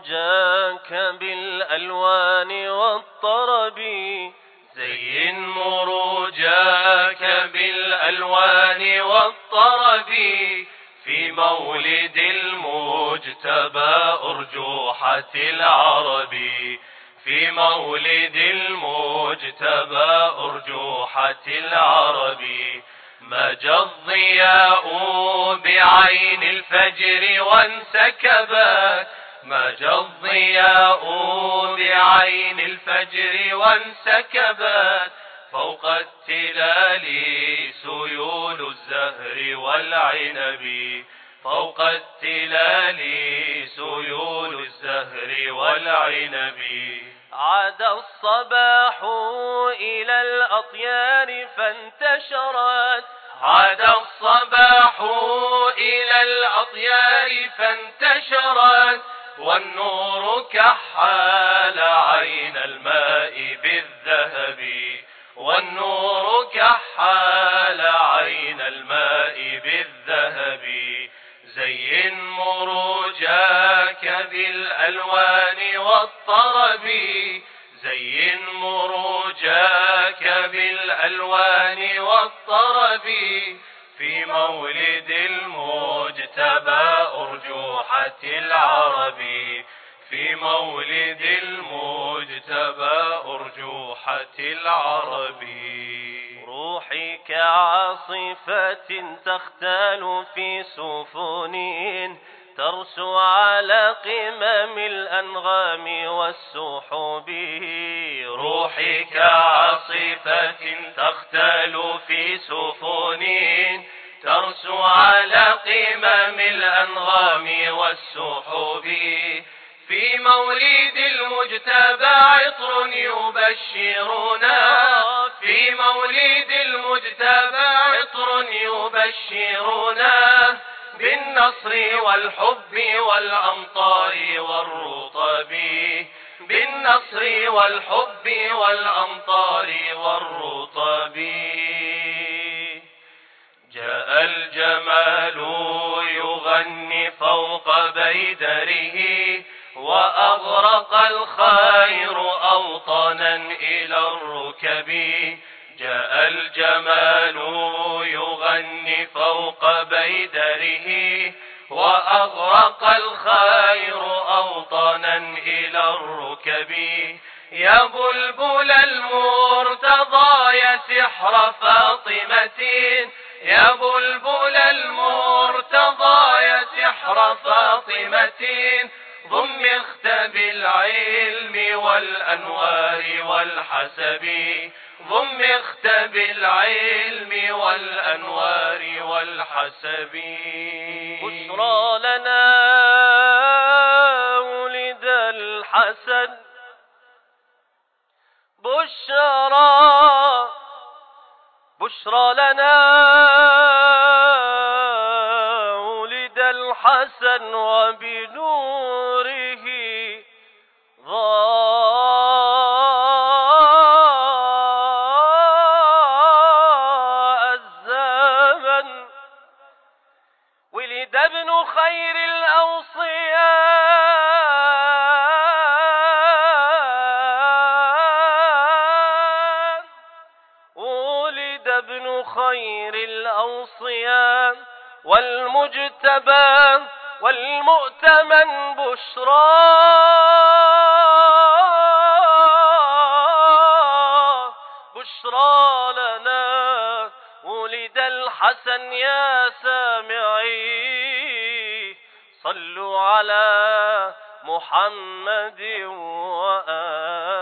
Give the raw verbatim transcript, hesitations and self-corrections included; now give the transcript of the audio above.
مروجاك بالألوان والطرب زين مروجاك بالألوان والطرب في مولد المجتبى أرجوحة العرب في مولد المجتبى أرجوحة العرب مجى الضياء بعين الفجر وانسكبت مجى الضياء بعين الفجر وانسكبت فوق التلال سيول الزهر والعنب فوق التلال سيول الزهر والعنب عاد الصباح إلى الأطيار فانتشرت عاد الصباح إلى الأطيار فانتشرت والنور كحال عين الماء بالذهب والنور كحال عين الماء بالذهب زين مروجاك بالألوان والطرب زين مروجاك بالألوان والطرب في مولد المجتبى أرجوحة العرب في مولد المجتبى أرجوحة العرب روحي كعاصفة تختال في سفن ترسو على قمم الأنغام والسحب روحي كعاصفة تختال في سفن ترسو على قمم الأنغام والسحب في مولد المجتبى عطر يبشرنا في مولد المجتبى عطر يبشرنا بالنصر والحب والأمطار والرطب بالنصر والحب والأمطار والرطب جاء الجمال يغني فوق بيدره وأغرق الخير أوطنا إلى الركب جاء الجمال يغني فوق بيدره وأغرق الخير أوطنا إلى الركب يا بلبل المرتضى يا سحر فاطمة يا بلبل المرتضى يا سحر فاطمة ضم اختب العلم والأنوار والحسب ضم اختب العلم والأنوار والحسب بشرى لنا ولد الحسن بشرى بشرى لنا ولد الحسن وبنوره ضاء الزمن ولد ابن خير الأوصياء ولد ابن خير الأوصياء والمجتبى والمؤتمن بشرى بشرى لنا ولد الحسن يا سامعي صلوا على محمد وآله